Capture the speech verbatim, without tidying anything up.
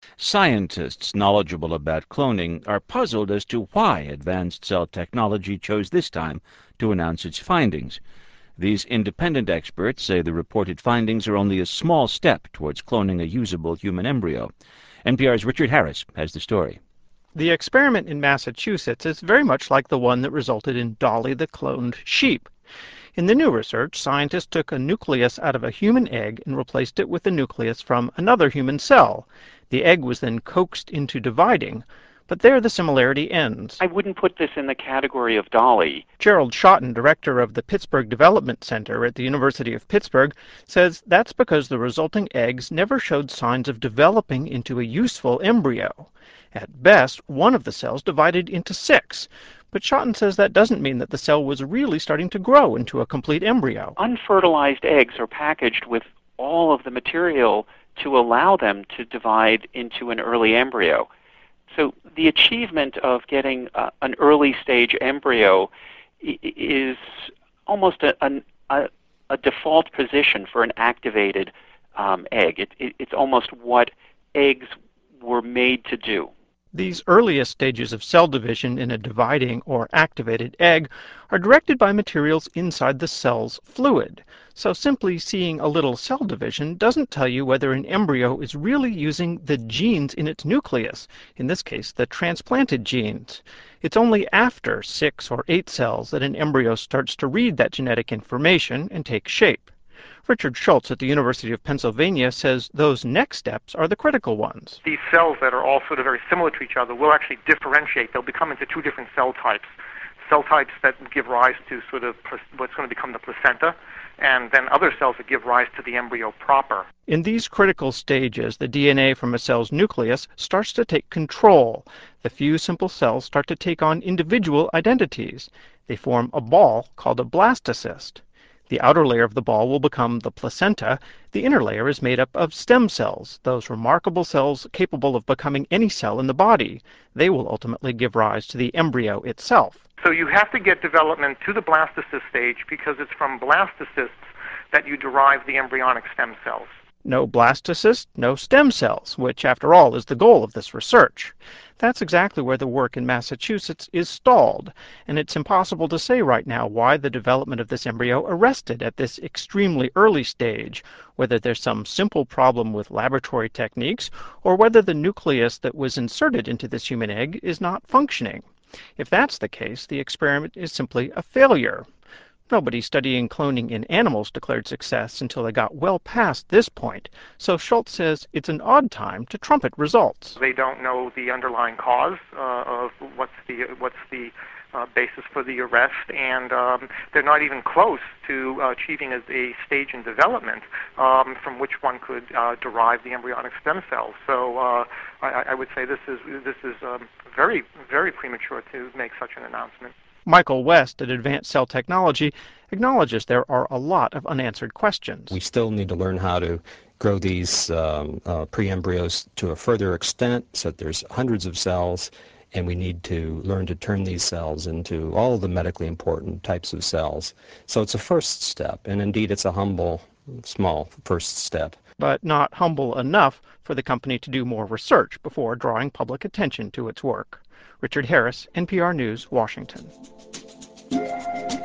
Scientists knowledgeable about cloning are puzzled as to why Advanced Cell Technology chose this time to announce its findings. These independent experts say the reported findings are only a small step towards cloning a usable human embryo. N P R's Richard Harris has the story. The experiment in Massachusetts is very much like the one that resulted in Dolly the cloned sheep. In the new research, scientists took a nucleus out of a human egg and replaced it with a nucleus from another human cell. The egg was then coaxed into dividing, but there the similarity ends. I wouldn't put this in the category of Dolly. Gerald Schotten, director of the Pittsburgh Development Center at the University of Pittsburgh, says that's because the resulting eggs never showed signs of developing into a useful embryo. At best, one of the cells divided into six. But Schotten says that doesn't mean that the cell was really starting to grow into a complete embryo. Unfertilized eggs are packaged with all of the material to allow them to divide into an early embryo. So the achievement of getting uh, an early stage embryo is almost a, a, a default position for an activated um, egg. It, it, it's almost what eggs were made to do. These earliest stages of cell division in a dividing or activated egg are directed by materials inside the cell's fluid. So simply seeing a little cell division doesn't tell you whether an embryo is really using the genes in its nucleus, in this case the transplanted genes. It's only after six or eight cells that an embryo starts to read that genetic information and take shape. Richard Schultz at the University of Pennsylvania says those next steps are the critical ones. These cells that are all sort of very similar to each other will actually differentiate. They'll become into two different cell types. Cell types that give rise to sort of what's going to become the placenta, and then other cells that give rise to the embryo proper. In these critical stages, the D N A from a cell's nucleus starts to take control. The few simple cells start to take on individual identities. They form a ball called a blastocyst. The outer layer of the ball will become the placenta. The inner layer is made up of stem cells, those remarkable cells capable of becoming any cell in the body. They will ultimately give rise to the embryo itself. So you have to get development to the blastocyst stage because it's from blastocysts that you derive the embryonic stem cells. No blastocyst, no stem cells, which, after all, is the goal of this research. That's exactly where the work in Massachusetts is stalled, and it's impossible to say right now why the development of this embryo arrested at this extremely early stage, whether there's some simple problem with laboratory techniques, or whether the nucleus that was inserted into this human egg is not functioning. If that's the case, the experiment is simply a failure. Nobody studying cloning in animals declared success until they got well past this point, so Schultz says it's an odd time to trumpet results. They don't know the underlying cause uh, of what's the what's the uh, basis for the arrest, and um, they're not even close to uh, achieving a, a stage in development um, from which one could uh, derive the embryonic stem cells. So uh, I, I would say this is this is um, very very premature to make such an announcement. Michael West at Advanced Cell Technology acknowledges there are a lot of unanswered questions. We still need to learn how to grow these um, uh, pre-embryos to a further extent so that there's hundreds of cells, and we need to learn to turn these cells into all of the medically important types of cells. So it's a first step, and indeed it's a humble, small first step. But not humble enough for the company to do more research before drawing public attention to its work. Richard Harris, N P R News, Washington.